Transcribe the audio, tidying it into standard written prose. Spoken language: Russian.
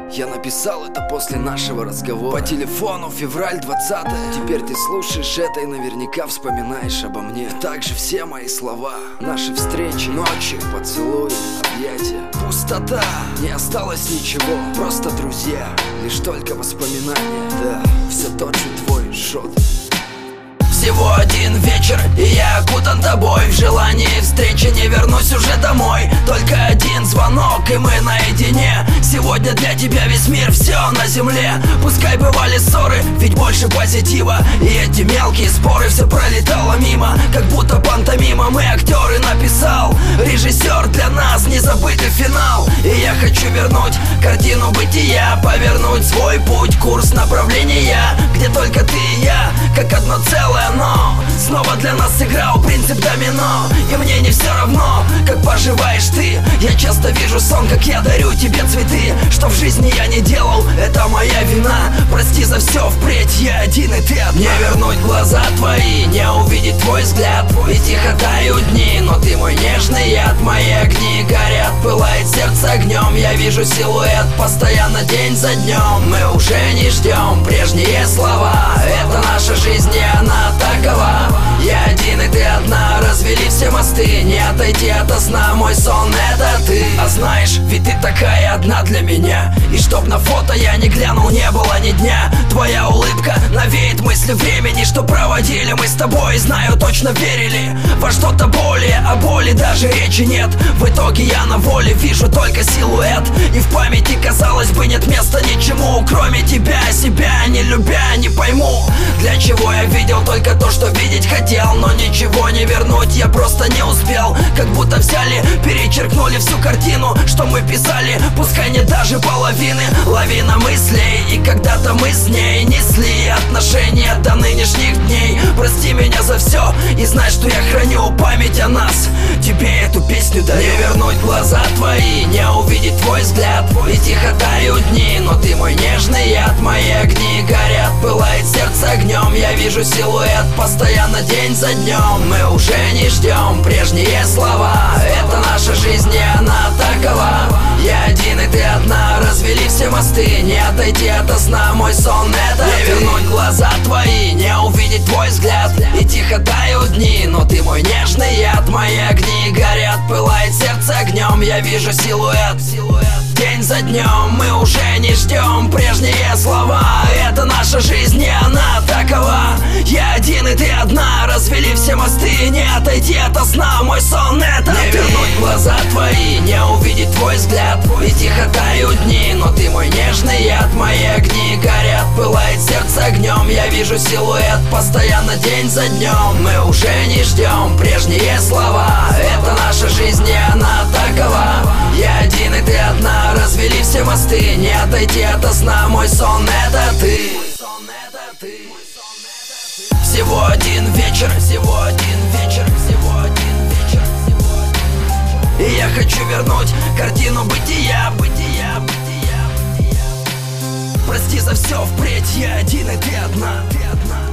Я написал это после нашего разговора по телефону, февраль 20-е. Теперь ты слушаешь это и наверняка вспоминаешь обо мне. Также все мои слова, наши встречи, ночи, поцелуи, объятия. Пустота, не осталось ничего, просто друзья, лишь только воспоминания. Да, все тот же твой шот. Всего один вечер, и я окутан тобой. В желании встречи не вернусь уже домой. Только один звонок, и мы наедине. Сегодня для тебя весь мир, все на земле. Пускай бывали ссоры, ведь больше позитива. И эти мелкие споры, все пролетало мимо. Как будто пантомима, мы актеры, написал режиссер для нас незабытый финал. И я хочу вернуть картину бытия, повернуть свой путь, курс направления, где только ты и я, как одно целое. Но снова для нас сыграл принцип домино. И мне не все равно, как поживаешь ты. Я часто вижу сон, как я дарю тебе цветы. Что в жизни я не делал, это моя вина. Прости за все впредь, я один и ты одна. Не вернуть глаза твои, не увидеть твой взгляд. И тихо тают дни, но ты мой нежный яд. Мои огни горят, пылает сердце огнем. Я вижу силуэт постоянно день за днем. Мы уже не ждем прежние слова. Это наша жизнь, и она такова. Я один и ты одна, развели все мосты. Не отойти ото сна, мой сон это ты. А знаешь, ведь ты такая одна для меня. И чтоб на фото я не глянул, не было ни дня. Твоя улыбка навеет мысли времени, что проводили мы с тобой. Знаю, точно верили во что-то более. О боли даже речи нет. В итоге я на воле, вижу только силуэт. И в памяти, казалось бы, нет места ничему, кроме тебя. Себя не любя, не пойму, для чего я видел только то, что видеть хотел. Но ничего не вернуть, я просто не успел. Как будто взяли, перечеркнули всю картину, что мы писали, пускай не даже половины. Лавина мыслей, и когда-то мы с ней несли отношения до нынешних дней. Прости меня за все, и знай, что я храню память о нас. Тебе эту песню дарю. Не вернуть глаза твои, не увидеть твой взгляд. И тихо тают дни, но ты мой нежный яд. Мои огни горят, пылает сердце огнем. Я вижу силуэт постоянно день за днем. Мы уже не ждем прежние слова. Это наша жизнь, и она такова. Я один и ты одна, развели все мосты. Не отойти ото сна, мой сон это не ты. Вернуть глаза твои, не увидеть твой взгляд. И тихо тают дни, но ты мой нежный яд. Мои огни горят, пылает сердце огнем. Я вижу силуэт день за днем. Мы уже не ждем прежние слова. Это наша жизнь, и она такова. Я один и ты одна, развели все мосты. Не отойти ото сна, мой сон это не ты. Вернуть глаза твои, не увидеть твой взгляд. И тихо тают дни, но ты мой нежный яд. Мои огни горят, пылает сердце огнем. Я вижу силуэт постоянно день за днем. Мы уже не ждем прежние слова. Это наша жизнь, и она такова. Я один и ты одна, развели все мосты. Не отойти ото сна, мой сон это ты. Всего один вечер, всего один вечер, всего один вечер, всего один вечер. И я хочу вернуть картину бытия, бытия, бытия, бытия. Прости за все впредь, я один и ты одна, ты одна.